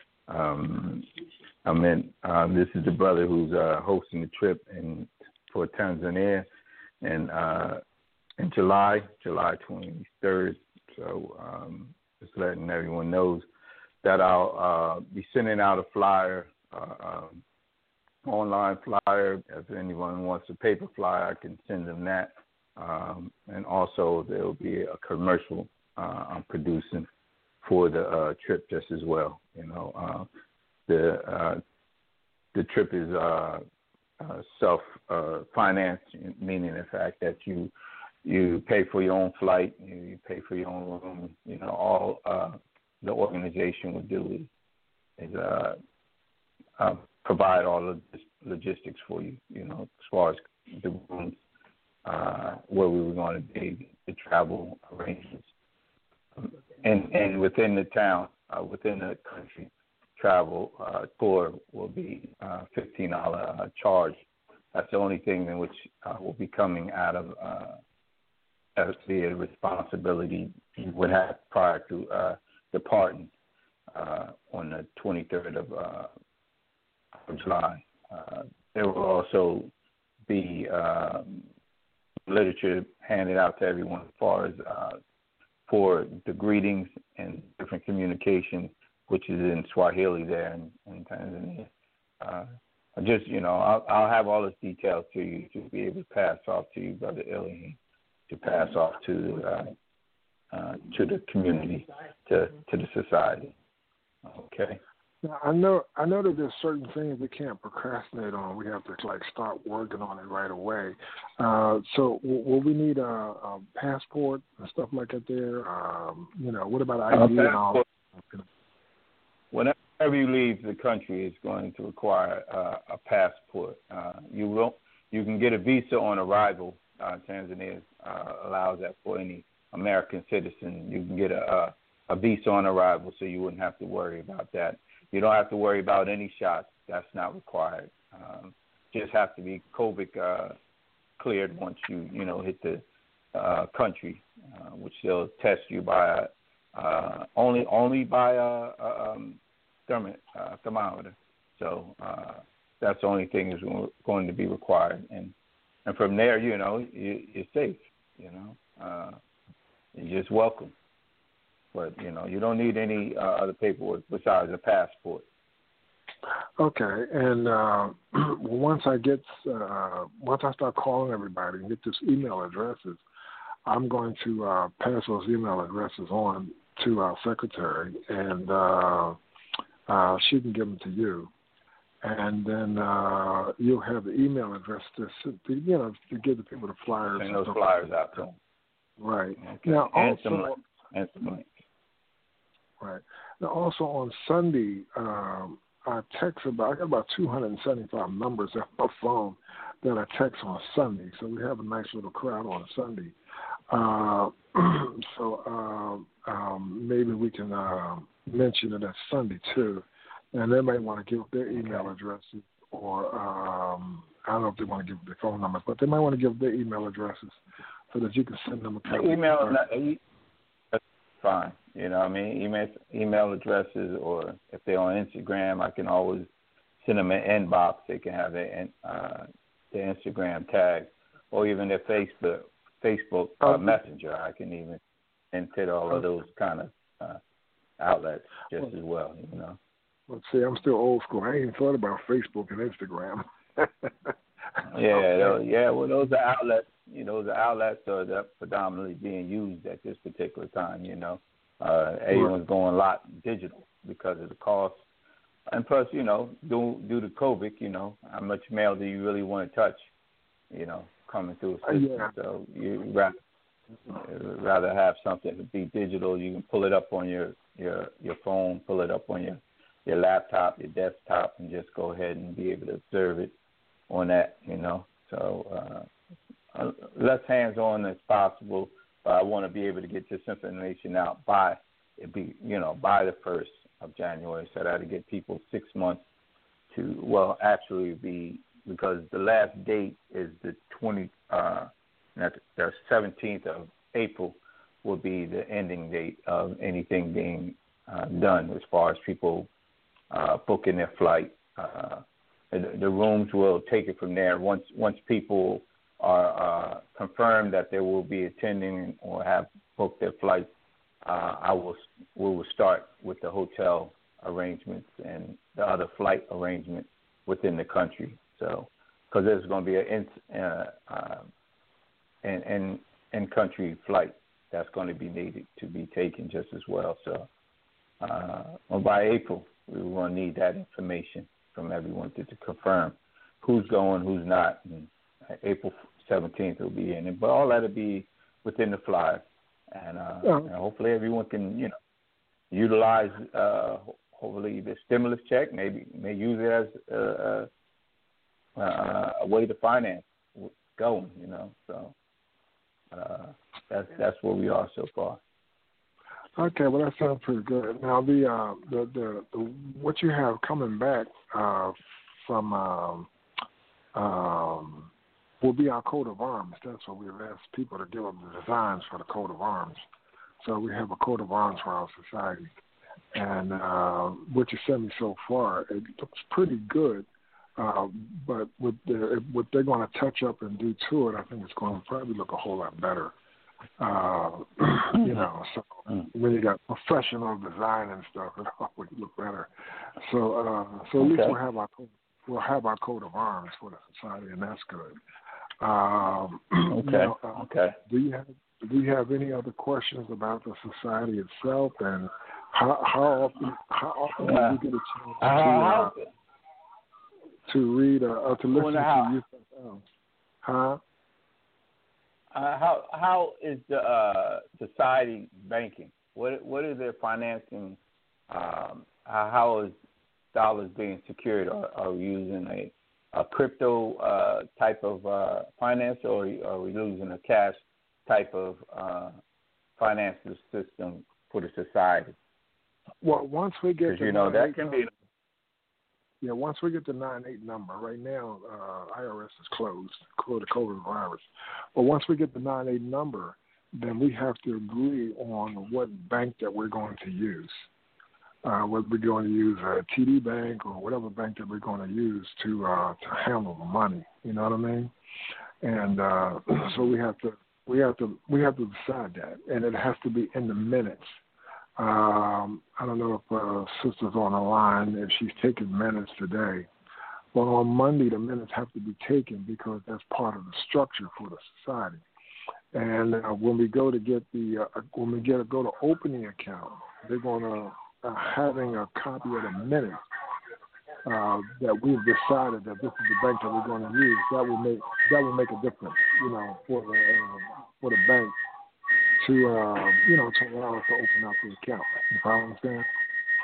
Um, I mean, uh, this is the brother who's uh, hosting the trip in for Tanzania, and uh, in July, July twenty-third. So um, just letting everyone knows that I'll uh, be sending out a flyer, uh, um, online flyer. If anyone wants a paper flyer, I can send them that. Um, and also there will be a commercial uh, I'm producing for the uh, trip just as well. You know, uh, the uh, the trip is uh, uh, self uh, financed, meaning the fact that you you pay for your own flight, you, you pay for your own room. You know, all uh, the organization will do is, is uh, uh, provide all of the logistics for you. You know, as far as the rooms. Uh, where we were going to be, the travel arrangements. Um, and, and within the town, uh, within the country, travel uh, tour will be uh, fifteen dollars uh, charge. That's the only thing in which uh, will be coming out of uh, as the responsibility you would have prior to uh, departing uh, on the twenty-third of, uh, of July. Uh, there will also be um, literature handed out to everyone as far as uh, for the greetings and different communication, which is in Swahili there in, in Tanzania. Uh, just, you know, I'll, I'll have all this details to you to be able to pass off to you, Brother Elohim, to pass off to uh, uh, to the community, to, to the society. Okay. Now, I know I know that there's certain things we can't procrastinate on. We have to like start working on it right away. Uh, so w- will we need a, a passport and stuff like that there? Um, you know, what about I D uh, and all? Whenever you leave the country, it's going to require uh, a passport. Uh, you will you can get a visa on arrival. Uh, Tanzania uh, allows that for any American citizen. You can get a, a, a visa on arrival, so you wouldn't have to worry about that. You don't have to worry about any shots. That's not required. Um, just have to be COVID uh, cleared once you, you know, hit the uh, country, uh, which they'll test you by uh, only only by a, a um, therm- uh, thermometer. So uh, that's the only thing is going to be required. And and from there, you know, you, you're safe. You know, uh, you're just welcome. But, you know, you don't need any uh, other paperwork besides a passport. Okay. And uh, once I get, uh, once I start calling everybody and get this email addresses, I'm going to uh, pass those email addresses on to our secretary, and uh, uh, she can give them to you. And then uh, you'll have the email address to, to, you know, to give the people the flyers. Send those flyers out to them. Right. Okay. Now, and also, some, and some links. Right. Now, also on Sunday, um, I text about, I got about two hundred seventy-five numbers on my phone that I text on Sunday. So we have a nice little crowd on Sunday. Uh, so um, um, maybe we can uh, mention it at Sunday too. And they may want to give their email addresses, or um, I don't know if they want to give their phone numbers, but they might want to give their email addresses so that you can send them a copy. Email, that's fine. You know what I mean? Email, email addresses, or if they're on Instagram, I can always send them an inbox. They can have their, uh, their Instagram tag, or even their Facebook Facebook uh, okay. Messenger. I can even enter all of those kind of uh, outlets just as well, you know. Let's see, I'm still old school. I ain't even thought about Facebook and Instagram. yeah, okay. those, yeah. Well, those are outlets. You know, those are outlets that are predominantly being used at this particular time. You know, uh, everyone's going a lot digital because of the cost, and plus, you know, due due to COVID, you know, how much mail do you really want to touch? You know, coming through a system. Yeah. So you rather rather have something to be digital. You can pull it up on your your your phone, pull it up on your your laptop, your desktop, and just go ahead and be able to observe it on that, you know. So uh, less hands-on as possible, but I want to be able to get this information out by, it be you know, by the first of January, so that I get people six months to, well, actually be, because the last date is the twenty, uh, the seventeenth of April will be the ending date of anything being uh, done as far as people Uh, booking their flight. Uh, the, the rooms will take it from there. Once once people are uh, confirmed that they will be attending or have booked their flights, uh, I will we will start with the hotel arrangements and the other flight arrangements within the country. So, because there's going to be an in, uh, uh, in, in, in country flight that's going to be needed to be taken just as well. So, uh, well, by April, we will need that information from everyone to, to confirm who's going, who's not. And April seventeenth will be in it. But all that will be within the flyer. And, uh, yeah. and hopefully everyone can, you know, utilize, uh, hopefully, the stimulus check, maybe may use it as a, a, a way to finance going, you know. So uh, that's, that's where we are so far. Okay, well that sounds pretty good. Now the uh, the, the the what you have coming back uh, from um, um, will be our coat of arms. That's what we've asked people to give up the designs for the coat of arms. So we have a coat of arms for our society, and uh, what you sent me so far, it looks pretty good. Uh, but with the, what they're going to touch up and do to it, I think it's going to probably look a whole lot better. Uh, you know, so when you got professional design and stuff, it always look better. So, uh, so at least okay. we'll have our we'll have our coat of arms for the society, and that's good. Um, okay. You know, uh, okay. Do you have Do you have any other questions about the society itself, and how how often how often yeah. do you get a chance uh, to uh, how, to read uh, or to listen how, to you? Huh? Uh, how how is the uh, society banking? What what is their financing? Um, how is dollars being secured? Are, are we using a a crypto uh, type of uh, finance, or are we using a cash type of uh, financial system for the society? Well, once we get you know that can be. Yeah, once we get the nine eight number, right now uh, I R S is closed, closed the COVID virus. But once we get the nine eight number, then we have to agree on what bank that we're going to use. Uh, whether we're going to use a T D bank or whatever bank that we're going to use to uh, to handle the money. You know what I mean? And uh, so we have to we have to we have to decide that, and it has to be in the minutes. Um, I don't know if uh, sister's on the line, if she's taking minutes today. But on Monday, the minutes have to be taken because that's part of the structure for the society. And uh, when we go to get the, uh, when we get go to opening account, they're going to uh, having a copy of the minutes uh, that we've decided that this is the bank that we're going to use. That will make that will make a difference, you know, for the uh, for the bank. To uh, you know, to allow us to open up the account. You follow what I'm saying?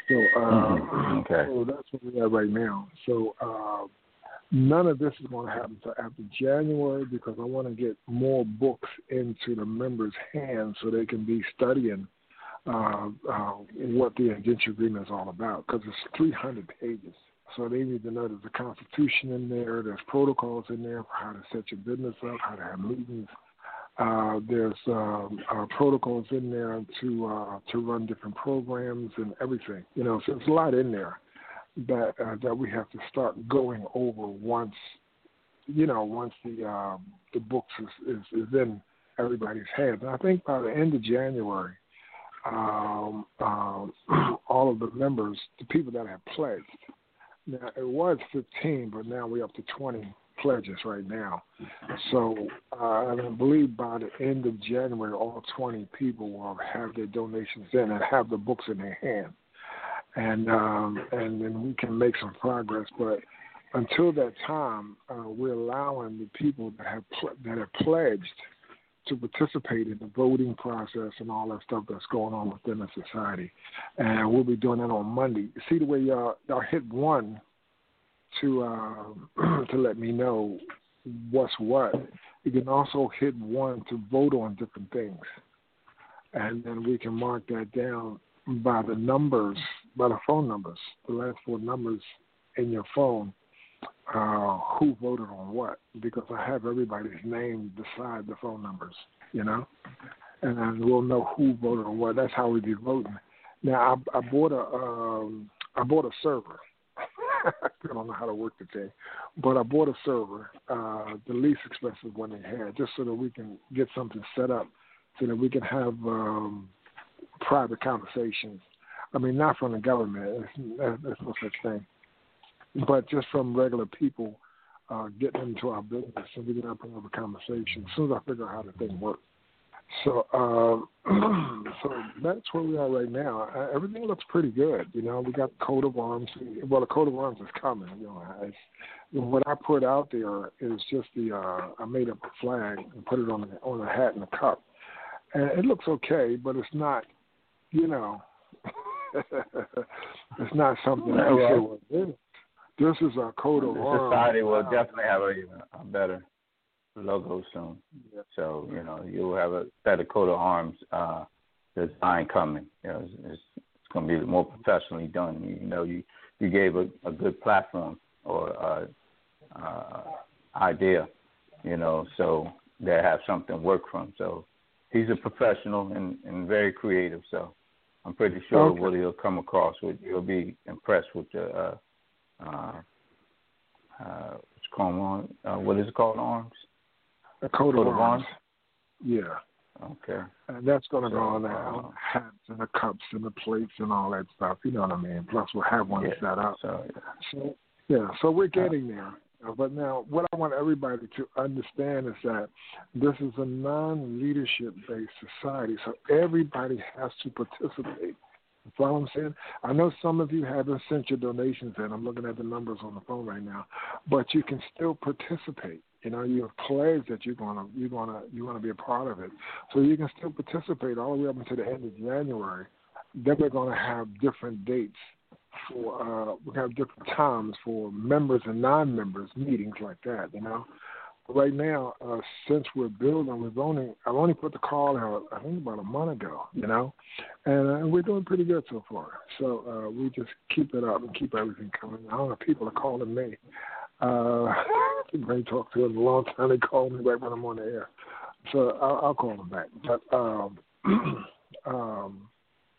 So, uh, mm-hmm. okay. so that's where we are right now. So uh, none of this is going to happen until after January because I want to get more books into the members' hands so they can be studying uh, uh, what the indenture agreement is all about because it's three hundred pages. So they need to know there's a constitution in there, there's protocols in there for how to set your business up, how to have meetings. Uh, there's um, uh, protocols in there to uh, to run different programs and everything. You know, so there's a lot in there that uh, that we have to start going over once, you know, once the uh, the books is, is, is in everybody's hands. And I think by the end of January, um, uh, all of the members, the people that have pledged, now it was fifteen, but now we're up to twenty pledges right now. So uh, I believe by the end of January, all twenty people will have their donations in and have the books in their hand. And um, and then we can make some progress. But until that time, uh, we're allowing the people that have pl- that have pledged to participate in the voting process and all that stuff that's going on within the society. And we'll be doing that on Monday. See the way y'all, y'all hit one to uh, to let me know what's what. You can also hit one to vote on different things. And then we can mark that down by the numbers, by the phone numbers, the last four numbers in your phone, uh, who voted on what, because I have everybody's name beside the phone numbers, you know, and then we'll know who voted on what. That's how we be voting. Now, I, I bought a um, I bought a server. I don't know how to work the thing, but I bought a server, uh, the least expensive one they had, just so that we can get something set up, so that we can have um, private conversations. I mean, not from the government. There's, there's no such thing. But just from regular people uh, getting into our business and we can have a conversation as soon as I figure out how the thing works. So, um, so that's where we are right now. Uh, everything looks pretty good. You know, we got the coat of arms. Well, the coat of arms is coming. You know, I, what I put out there is just the uh, I made up a flag and put it on the, on a hat and a cup, and it looks okay, but it's not. You know, it's not something that you say, well, this, this is our coat of arms. Society will definitely have a, a better logo soon. Yeah. So, you know, you'll have a better coat of arms uh, design coming. You know, it's, it's, it's going to be more professionally done. You know, you, you gave a, a good platform or uh, uh, idea, you know, so they have something to work from. So he's a professional and, and very creative. So I'm pretty sure okay. what he'll come across with, you'll be impressed with the, uh, uh, uh, what's going on? Uh, what is it called, arms? A coat, coat of, of arms. arms. Yeah. Okay. And that's going to so, go on the uh, hats and the cups and the plates and all that stuff. You know what I mean? Plus, we'll have one yeah. set up. So, yeah. So, yeah, so we're getting there. Uh, but now, what I want everybody to understand is that this is a non-leadership-based society, so everybody has to participate. You follow what I'm saying? I know some of you haven't sent your donations in. I'm looking at the numbers on the phone right now, but you can still participate. You know, you have pledged that you're gonna you're gonna you're gonna be a part of it, so you can still participate all the way up until the end of January. Then we're gonna have different dates for uh, we have different times for members and non-members meetings like that. You know, right now uh, since we're building, we've only I've only put the call out I think about a month ago. You know, and uh, we're doing pretty good so far. So uh, we just keep it up and keep everything coming. I don't know, people are calling me. Uh, I talked to them a long time. They call me right when I'm on the air, so I'll, I'll call them back. But um, um,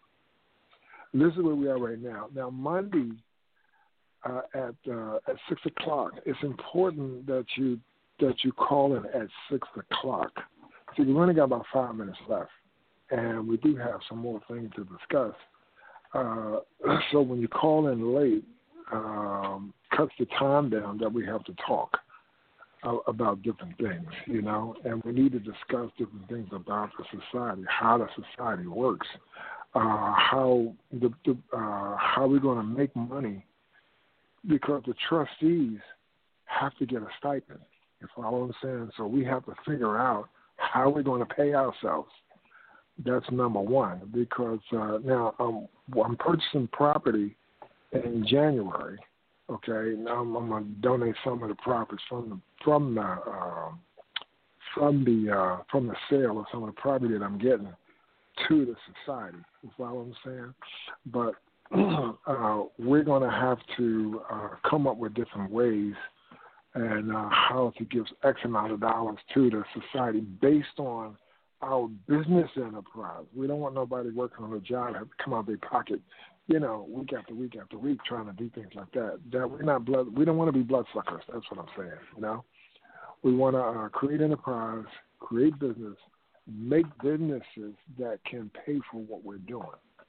this is where we are right now. Now Monday uh, at uh, at six o'clock. It's important that you that you call in at six o'clock. So we've only got about five minutes left, and we do have some more things to discuss. Uh, so when you call in late. Um, cuts the time down that we have to talk uh, about different things, you know, and we need to discuss different things about the society, how the society works, uh, how the, the uh, how we're going to make money, because the trustees have to get a stipend. You follow what I'm saying? So we have to figure out how we're going to pay ourselves That's number one, because uh, now um, I'm purchasing property in January. Okay, now I'm, I'm going to donate some of the profits from the from the uh, from the uh, from the sale of some of the property that I'm getting to the society. You follow what I'm saying? But uh, we're going to have to uh, come up with different ways and uh, how to give X amount of dollars to the society based on our business enterprise. We don't want nobody working on a job have to come out of their pocket, you know, week after week after week trying to do things like that. That we're not blood. We don't want to be bloodsuckers. That's what I'm saying. You know, we want to uh, create enterprise, create business, make businesses that can pay for what we're doing.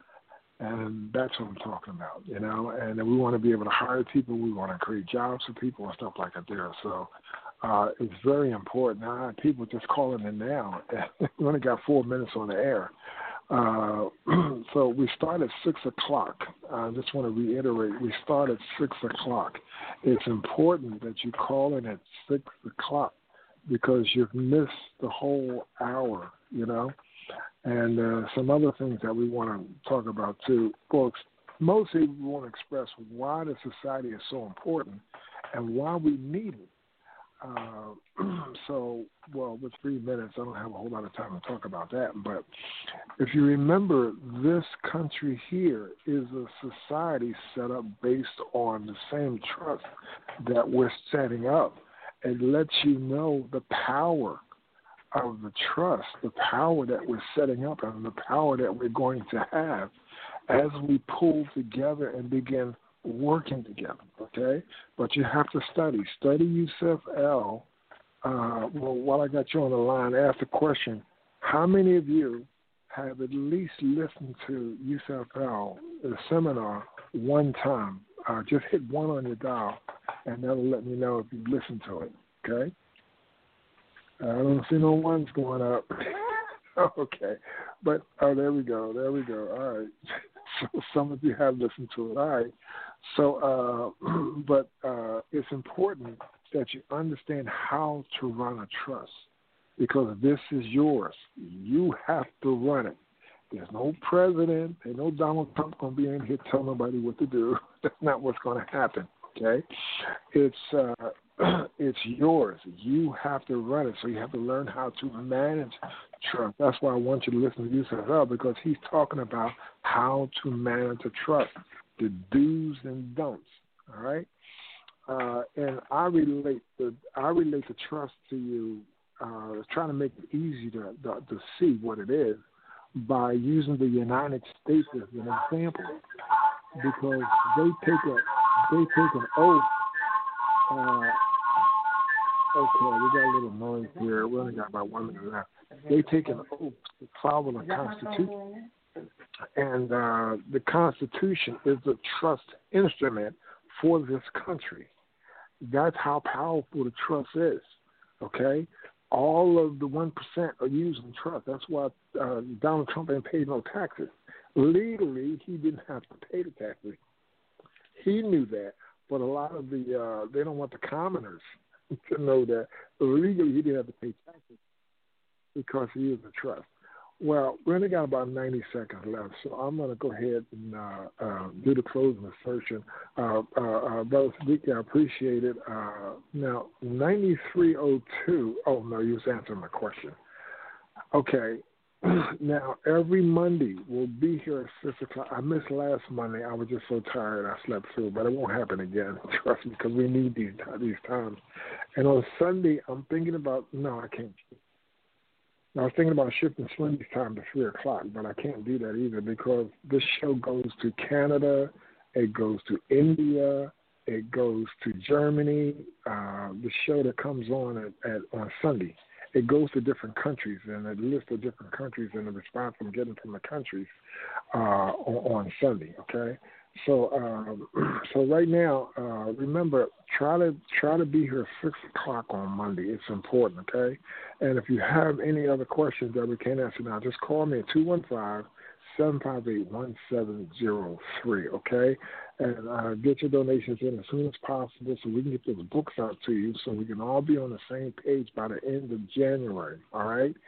And that's what I'm talking about, you know. And we want to be able to hire people. We want to create jobs for people and stuff like that there. So uh, it's very important. Now, people just calling in now. We only got four minutes on the air. Uh, so we start at six o'clock. I just want to reiterate, we start at six o'clock. It's important that you call in at six o'clock because you've missed the whole hour, you know. And uh, some other things that we want to talk about, too. Folks, most people want to express why the society is so important and why we need it. Uh, so, well, with three minutes, I don't have a whole lot of time to talk about that. But if you remember, this country here is a society set up based on the same trust that we're setting up. It lets you know the power of the trust, the power that we're setting up and the power that we're going to have as we pull together and begin working together, okay? But you have to study. Study Yusef L. Uh, well, while I got you on the line, ask the question, how many of you have at least listened to Yusef L., the seminar, one time? Uh, just hit one on your dial, and that'll let me know if you've listened to it, okay? I don't see no ones going up. Okay. But, oh, there we go. There we go. All right. So some of you have listened to it. All right. So, uh, but uh, it's important that you understand how to run a trust because this is yours. You have to run it. There's no president. There's no Donald Trump going to be in here telling nobody what to do. That's not what's going to happen. Okay. It's, uh, it's yours. You have to run it, so you have to learn how to manage trust. That's why I want you to listen to Yusef L. because he's talking about how to manage a trust, the do's and don'ts. All right, uh, and I relate the I relate the trust to you, uh, trying to make it easy to, to to see what it is by using the United States as an example, because they take a they take an oath. Uh, Okay, we got a little noise here. We only got about one minute left. They take an oath to follow the Constitution. And uh, the Constitution is the trust instrument for this country. That's how powerful the trust is, okay? All of the one percent are using trust. That's why uh, Donald Trump ain't paid no taxes. Legally, he didn't have to pay the taxes. He knew that, but a lot of the, uh, they don't want the commoners to know that legally he didn't have to pay taxes because he is a trust. Well, we only got about ninety seconds left, so I'm going to go ahead and uh, uh, do the closing assertion. Uh, uh, uh, Brother Siddiqui, I appreciate it. Uh, now, ninety-three oh two, oh, no, you was answering my question. Okay. Now, every Monday we'll be here at six o'clock. I missed last Monday. I was just so tired I slept through, but it won't happen again. Trust me, because we need these these times. And on Sunday, I'm thinking about, no, I can't. I was thinking about shifting Slim's time to three o'clock, but I can't do that either because this show goes to Canada, it goes to India, it goes to Germany. Uh, the show that comes on at, at on Sunday. It goes to different countries, and a list of different countries and the response I'm getting from the countries uh, on, on Sunday, okay? So um, so right now, uh, remember, try to try to be here at six o'clock on Monday. It's important, okay? And if you have any other questions that we can't answer now, just call me at two one five, seven five eight, one seven zero three, okay? And uh, get your donations in as soon as possible so we can get those books out to you so we can all be on the same page by the end of January, all right?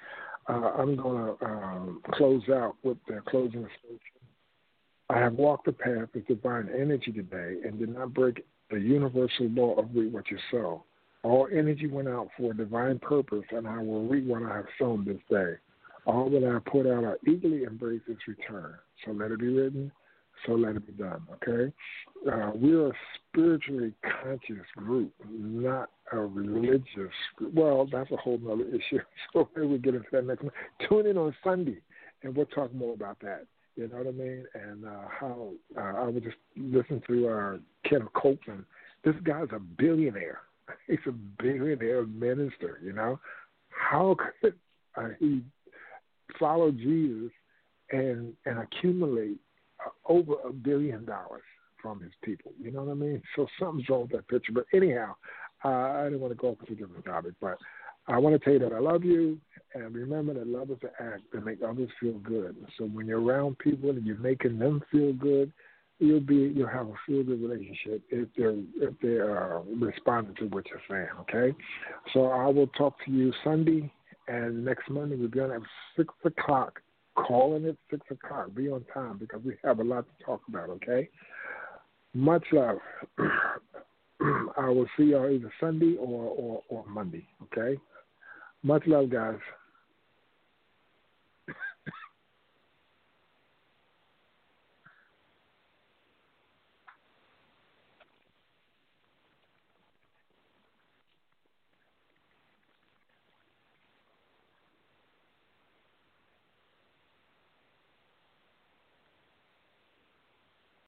uh, I'm going to um, close out with the closing statement. I have walked the path of divine energy today and did not break the universal law of reap what you sow. All energy went out for a divine purpose, and I will reap what I have sown this day. All that I have put out, I eagerly embrace its return. So let it be written, so let it be done, okay? Uh, we're a spiritually conscious group, not a religious group. Well, that's a whole other issue, so maybe we'll get into that next one. Tune in on Sunday, and we'll talk more about that. You know what I mean? And uh, how uh, I was just listening to uh, Kenneth Copeland. This guy's a billionaire. He's a billionaire minister, you know. How could uh, he follow Jesus and and accumulate uh, over a billion dollars from his people? You know what I mean? So something's wrong with that picture. But anyhow, uh, I didn't want to go off to a different topic, but I want to tell you that I love you, and remember that love is an act that make others feel good. So when you're around people and you're making them feel good, you'll be you'll have a feel good relationship if they're if they're uh, responding to what you're saying. Okay, so I will talk to you Sunday, and next Monday we're going to have six o'clock. Calling it six o'clock. Be on time because we have a lot to talk about. Okay, much love. I will see y'all either Sunday or, or, or Monday. Okay, much love, guys.